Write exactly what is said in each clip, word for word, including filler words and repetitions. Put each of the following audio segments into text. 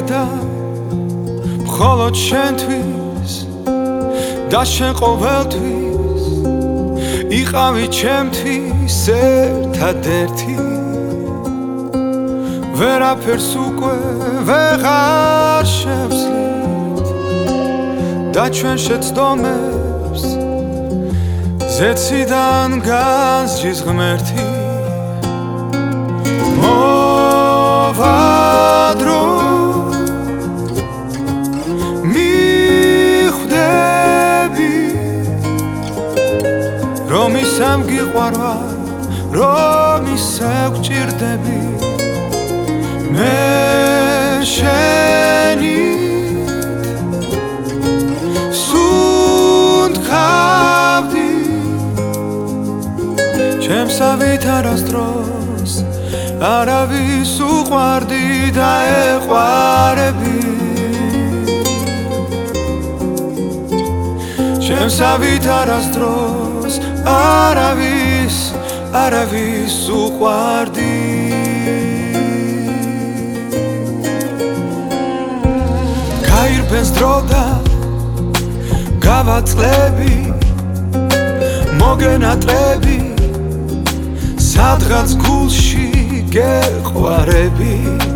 მიყიდა მხოლოდ შენთვის და შენ ყოველთვის იყავი ჩემთვის ერთადერთი ვერაფერს უკვე ვეღარ შევსლით და ჩვენ შეცდომებს ზეციდან განსჯის ღმერთი მოვადრო მიხვდები რომ ისევ გიყვარვარ რომ ისევ გჭირდები მე შენით სუნთქავდი ჩემსავით არასდროს არავის უყვარდი და ეყვარები ჩემსავით არასდროს არავის არავის უყვარდი გაირბენს დრო და გავაწყლები მოგენატრები სადღაც გულში გეყვარები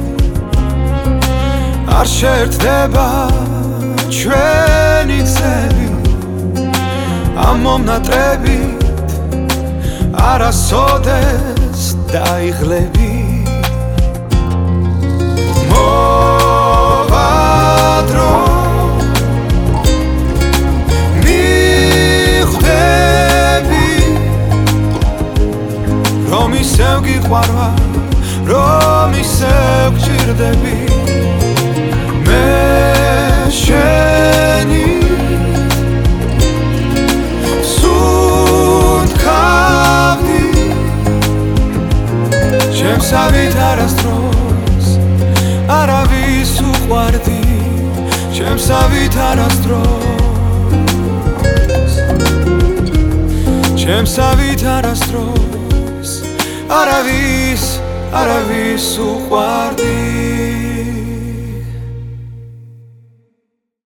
არ შეერთდება ჩვენი გზები ამ მომნატრებით არასოდეს დაიღლები მოვადრო მიხვდები რომ ისევ გიყვარვარ რომ ისევ გჭირდები მე შენი სუნთქავდი ჩემსავით არასდროს არავის უყვარდი ჩემსავით არასდროს ჩემსავით არასდროს არავის არავის უყვარდი